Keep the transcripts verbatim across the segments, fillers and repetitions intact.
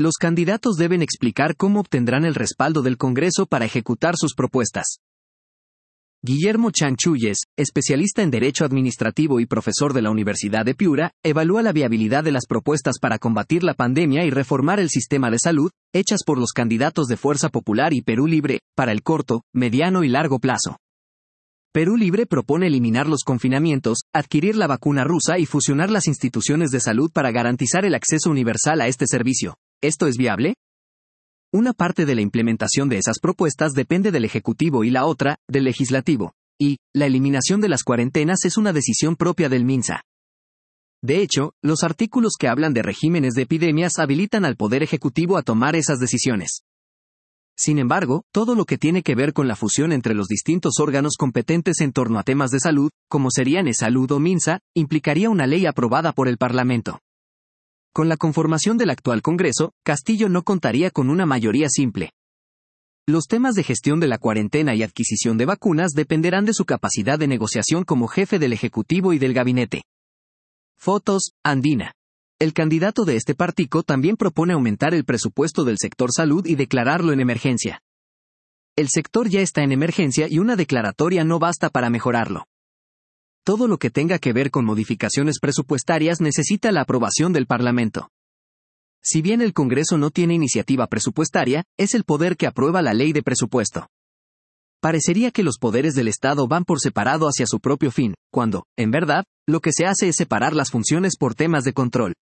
Los candidatos deben explicar cómo obtendrán el respaldo del Congreso para ejecutar sus propuestas. Guillermo Chanchulles, especialista en Derecho Administrativo y profesor de la Universidad de Piura, evalúa la viabilidad de las propuestas para combatir la pandemia y reformar el sistema de salud, hechas por los candidatos de Fuerza Popular y Perú Libre, para el corto, mediano y largo plazo. Perú Libre propone eliminar los confinamientos, adquirir la vacuna rusa y fusionar las instituciones de salud para garantizar el acceso universal a este servicio. ¿Esto es viable? Una parte de la implementación de esas propuestas depende del Ejecutivo y la otra, del Legislativo. Y, la eliminación de las cuarentenas es una decisión propia del MINSA. De hecho, los artículos que hablan de regímenes de epidemias habilitan al Poder Ejecutivo a tomar esas decisiones. Sin embargo, todo lo que tiene que ver con la fusión entre los distintos órganos competentes en torno a temas de salud, como serían E-Salud o MINSA, implicaría una ley aprobada por el Parlamento. Con la conformación del actual Congreso, Castillo no contaría con una mayoría simple. Los temas de gestión de la cuarentena y adquisición de vacunas dependerán de su capacidad de negociación como jefe del Ejecutivo y del Gabinete. Fotos, Andina. El candidato de este partido también propone aumentar el presupuesto del sector salud y declararlo en emergencia. El sector ya está en emergencia y una declaratoria no basta para mejorarlo. Todo lo que tenga que ver con modificaciones presupuestarias necesita la aprobación del Parlamento. Si bien el Congreso no tiene iniciativa presupuestaria, es el poder que aprueba la ley de presupuesto. Parecería que los poderes del Estado van por separado hacia su propio fin, cuando, en verdad, lo que se hace es separar las funciones por temas de control.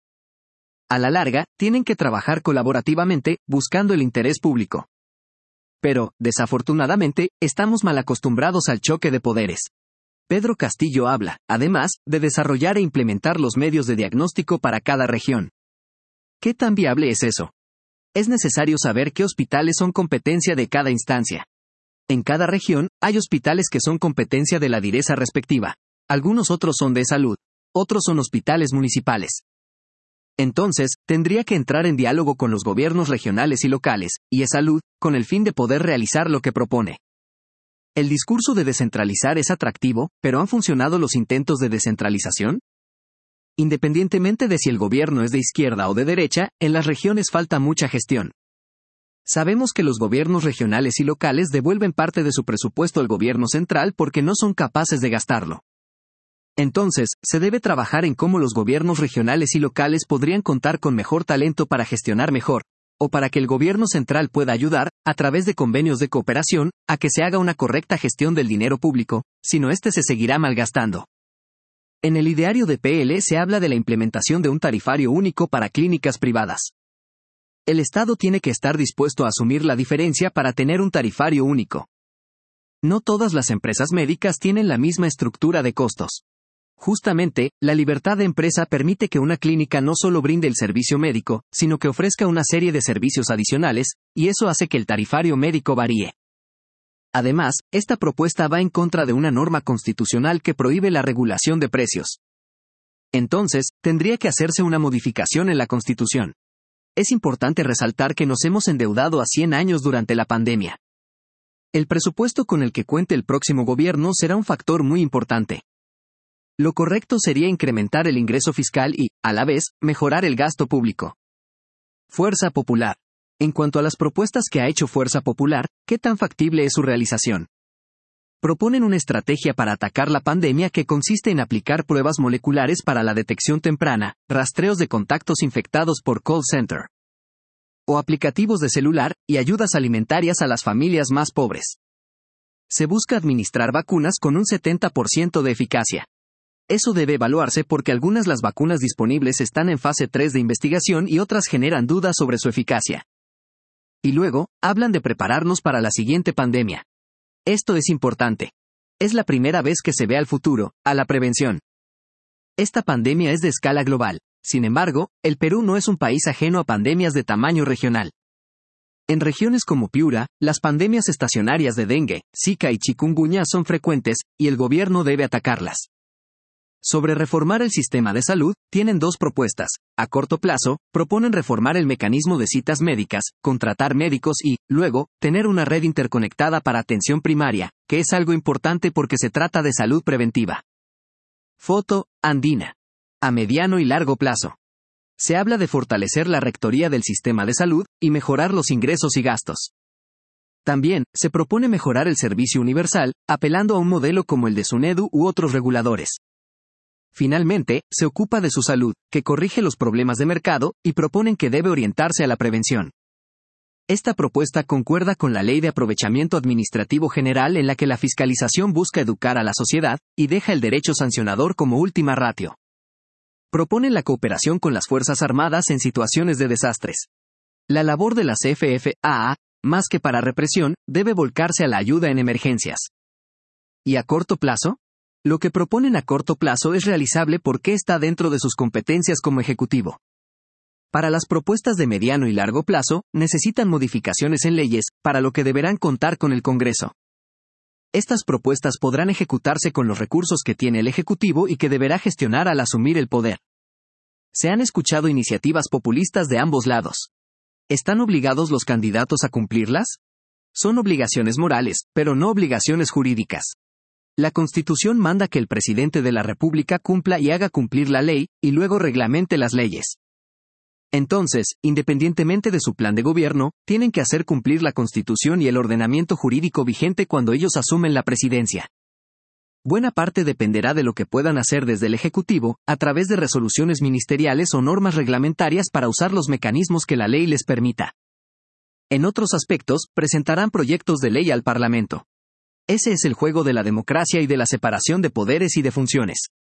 A la larga, tienen que trabajar colaborativamente, buscando el interés público. Pero, desafortunadamente, estamos mal acostumbrados al choque de poderes. Pedro Castillo habla, además, de desarrollar e implementar los medios de diagnóstico para cada región. ¿Qué tan viable es eso? Es necesario saber qué hospitales son competencia de cada instancia. En cada región, hay hospitales que son competencia de la direza respectiva. Algunos otros son de salud. Otros son hospitales municipales. Entonces, tendría que entrar en diálogo con los gobiernos regionales y locales, y E-Salud, con el fin de poder realizar lo que propone. El discurso de descentralizar es atractivo, pero ¿han funcionado los intentos de descentralización? Independientemente de si el gobierno es de izquierda o de derecha, en las regiones falta mucha gestión. Sabemos que los gobiernos regionales y locales devuelven parte de su presupuesto al gobierno central porque no son capaces de gastarlo. Entonces, se debe trabajar en cómo los gobiernos regionales y locales podrían contar con mejor talento para gestionar mejor, o para que el gobierno central pueda ayudar, a través de convenios de cooperación, a que se haga una correcta gestión del dinero público, si no este se seguirá malgastando. En el ideario de P L se habla de la implementación de un tarifario único para clínicas privadas. El Estado tiene que estar dispuesto a asumir la diferencia para tener un tarifario único. No todas las empresas médicas tienen la misma estructura de costos. Justamente, la libertad de empresa permite que una clínica no solo brinde el servicio médico, sino que ofrezca una serie de servicios adicionales, y eso hace que el tarifario médico varíe. Además, esta propuesta va en contra de una norma constitucional que prohíbe la regulación de precios. Entonces, tendría que hacerse una modificación en la Constitución. Es importante resaltar que nos hemos endeudado a cien años durante la pandemia. El presupuesto con el que cuente el próximo gobierno será un factor muy importante. Lo correcto sería incrementar el ingreso fiscal y, a la vez, mejorar el gasto público. Fuerza Popular. En cuanto a las propuestas que ha hecho Fuerza Popular, ¿qué tan factible es su realización? Proponen una estrategia para atacar la pandemia que consiste en aplicar pruebas moleculares para la detección temprana, rastreos de contactos infectados por call center, o aplicativos de celular, y ayudas alimentarias a las familias más pobres. Se busca administrar vacunas con un setenta por ciento de eficacia. Eso debe evaluarse porque algunas las vacunas disponibles están en fase tres de investigación y otras generan dudas sobre su eficacia. Y luego, hablan de prepararnos para la siguiente pandemia. Esto es importante. Es la primera vez que se ve al futuro, a la prevención. Esta pandemia es de escala global. Sin embargo, el Perú no es un país ajeno a pandemias de tamaño regional. En regiones como Piura, las pandemias estacionarias de dengue, zika y chikungunya son frecuentes, y el gobierno debe atacarlas. Sobre reformar el sistema de salud, tienen dos propuestas. A corto plazo, proponen reformar el mecanismo de citas médicas, contratar médicos y, luego, tener una red interconectada para atención primaria, que es algo importante porque se trata de salud preventiva. Foto, Andina. A mediano y largo plazo. Se habla de fortalecer la rectoría del sistema de salud y mejorar los ingresos y gastos. También, se propone mejorar el servicio universal, apelando a un modelo como el de SUNEDU u otros reguladores. Finalmente, se ocupa de su salud, que corrige los problemas de mercado, y proponen que debe orientarse a la prevención. Esta propuesta concuerda con la Ley de Aprovechamiento Administrativo General en la que la fiscalización busca educar a la sociedad, y deja el derecho sancionador como última ratio. Proponen la cooperación con las Fuerzas Armadas en situaciones de desastres. La labor de las F F A A, más que para represión, debe volcarse a la ayuda en emergencias. ¿Y a corto plazo? Lo que proponen a corto plazo es realizable porque está dentro de sus competencias como Ejecutivo. Para las propuestas de mediano y largo plazo, necesitan modificaciones en leyes, para lo que deberán contar con el Congreso. Estas propuestas podrán ejecutarse con los recursos que tiene el Ejecutivo y que deberá gestionar al asumir el poder. Se han escuchado iniciativas populistas de ambos lados. ¿Están obligados los candidatos a cumplirlas? Son obligaciones morales, pero no obligaciones jurídicas. La Constitución manda que el presidente de la República cumpla y haga cumplir la ley, y luego reglamente las leyes. Entonces, independientemente de su plan de gobierno, tienen que hacer cumplir la Constitución y el ordenamiento jurídico vigente cuando ellos asumen la presidencia. Buena parte dependerá de lo que puedan hacer desde el Ejecutivo, a través de resoluciones ministeriales o normas reglamentarias para usar los mecanismos que la ley les permita. En otros aspectos, presentarán proyectos de ley al Parlamento. Ese es el juego de la democracia y de la separación de poderes y de funciones.